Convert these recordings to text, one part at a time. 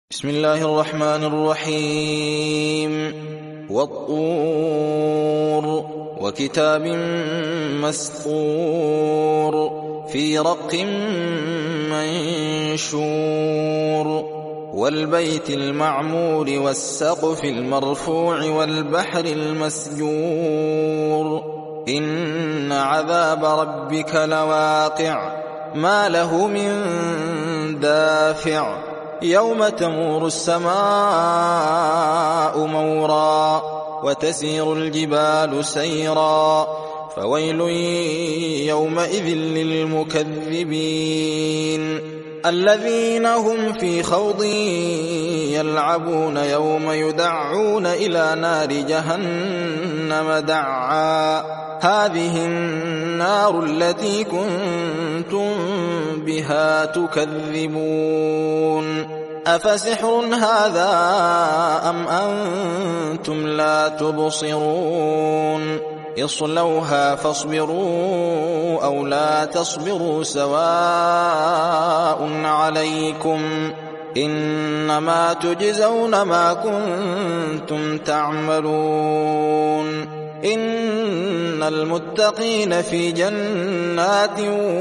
بسم الله الرحمن الرحيم والطور وكتاب مسطور في رق منشور والبيت المعمور والسقف المرفوع والبحر المسجور إن عذاب ربك لواقع ما له من دافع يوم تمور السماء مورا وتسير الجبال سيرا فويل يومئذ للمكذبين الذين هم في خوض يلعبون يوم يدعون إلى نار جهنم دعا هذه النار التي كنتم بها تكذبون أفسحر هذا أم أنتم لا تبصرون اصلوها فاصبروا أو لا تصبروا سواء عليكم إنما تجزون ما كنتم تعملون إن المتقين في جنات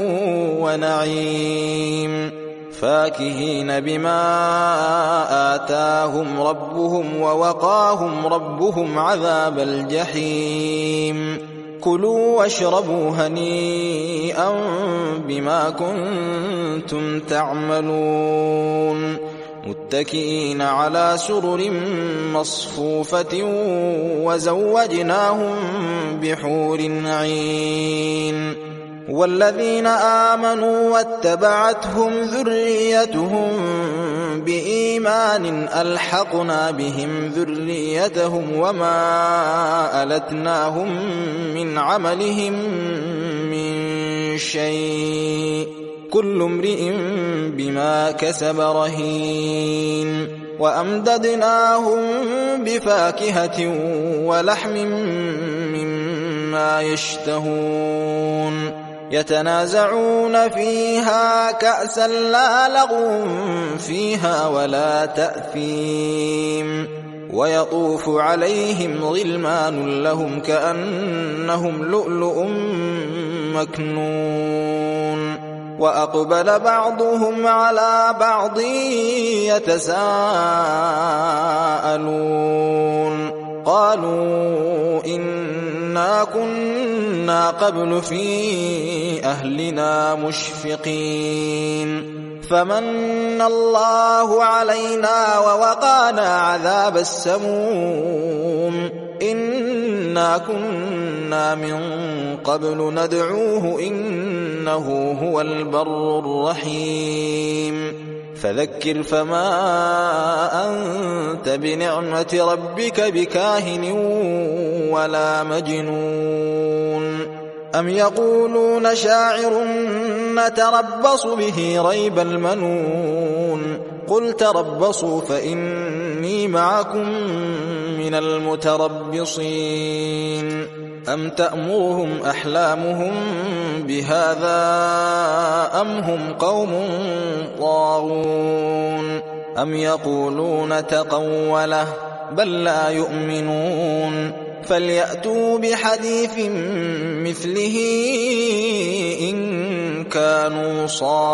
ونعيم فاكهين بما آتاهم ربهم ووقاهم ربهم عذاب الجحيم كلوا واشربوا هنيئا بما كنتم تعملون متكئين على سرر مصفوفة وزوجناهم بحور عين والذين آمنوا واتبعتهم ذريتهم بإيمان ألحقنا بهم ذريتهم وما ألتناهم من عملهم من شيء كل امرئ بما كسب رهين وأمددناهم بفاكهة ولحم مما يشتهون يتنازعون فيها كأسا لا لغو فيها ولا تأثيم ويطوف عليهم غلمان لهم كأنهم لؤلؤ مكنون وأقبل بعضهم على بعض يتساءلون قالوا إنا كنا قبل في أهلنا مشفقين فمن الله علينا ووقانا عذاب السموم إنا كنا من قبل ندعوه إنه هو البر الرحيم فذكر فما أنت بنعمة ربك بكاهن ولا مجنون أم يقولون شاعر نتربص به ريب المنون قل تربصوا فإني معكم من المتربصين أم تأمرهم أحلامهم بهذا أم هم قوم طاغون أم يقولون تقوله بل لا يؤمنون فليأتوا بحديث مثله إن كانوا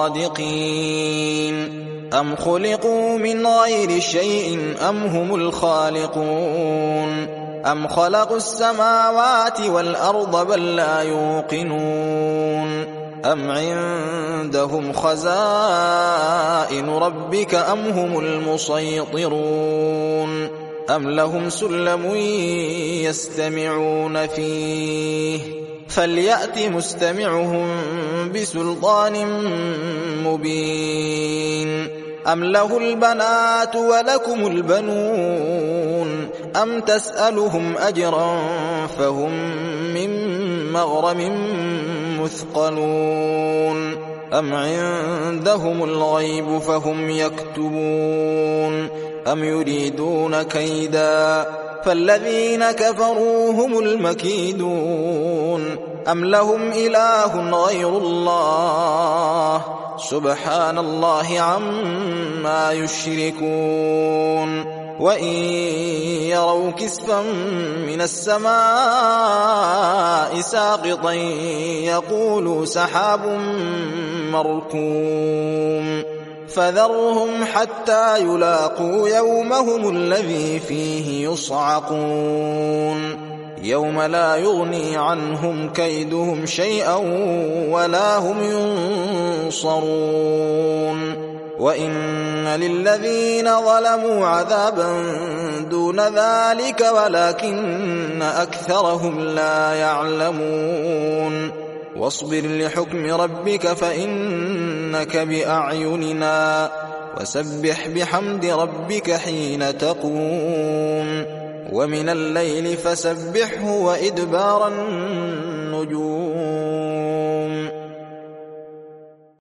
صادقين أم خلقوا من غير شيء أم هم الخالقون أم خلقوا السماوات والأرض بل لا يوقنون أم عندهم خزائن ربك أم هم المسيطرون أم لهم سلم يستمعون فيه فليأت مستمعهم بسلطان مبين أم له البنات ولكم البنون أم تسألهم أجرا فهم من مغرم مثقلون أم عندهم الغيب فهم يكتبون أم يريدون كيدا فالذين كفروا هم المكيدون أم لهم إله غير الله سبحان الله عما يشركون وإن يروا كسفا من السماء ساقطا يقولوا سحاب مركوم فذرهم حتى يلاقوا يومهم الذي فيه يصعقون يوم لا يغني عنهم كيدهم شيئا ولا هم ينصرون وإن للذين ظلموا عذابا دون ذلك ولكن أكثرهم لا يعلمون واصبر لحكم ربك فإنك بأعيننا وسبح بحمد ربك حين تقوم ومن الليل فسبحه وإدبار النجوم